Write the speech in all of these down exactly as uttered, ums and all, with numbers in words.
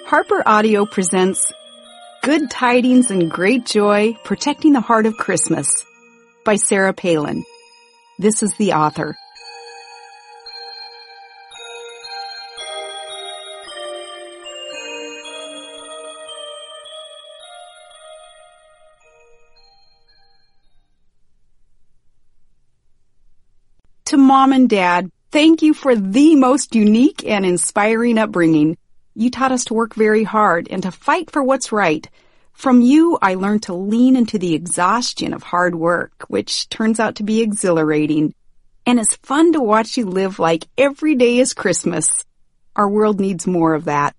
Harper Audio presents Good Tidings and Great Joy, Protecting the Heart of Christmas by Sarah Palin. This is the author. To Mom and Dad, thank you for the most unique and inspiring upbringing. You taught us to work very hard and to fight for what's right. From you, I learned to lean into the exhaustion of hard work, which turns out to be exhilarating. And it's fun to watch you live like every day is Christmas. Our world needs more of that.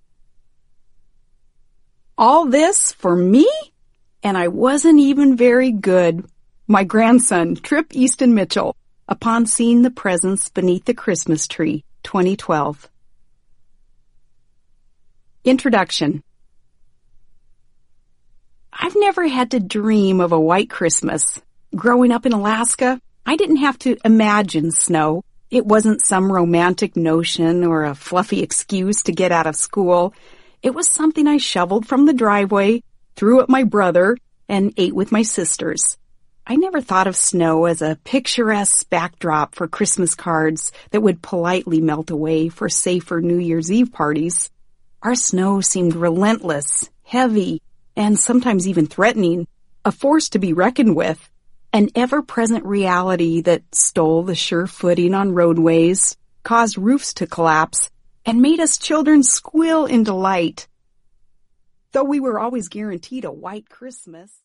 All this for me? And I wasn't even very good. My grandson, Trip Easton Mitchell, upon seeing the presents beneath the Christmas tree, twenty twelve. Introduction. I've never had to dream of a white Christmas. Growing up in Alaska, I didn't have to imagine snow. It wasn't some romantic notion or a fluffy excuse to get out of school. It was something I shoveled from the driveway, threw at my brother, and ate with my sisters. I never thought of snow as a picturesque backdrop for Christmas cards that would politely melt away for safer New Year's Eve parties. Our snow seemed relentless, heavy, and sometimes even threatening, a force to be reckoned with, an ever-present reality that stole the sure footing on roadways, caused roofs to collapse, and made us children squeal in delight. Though we were always guaranteed a white Christmas,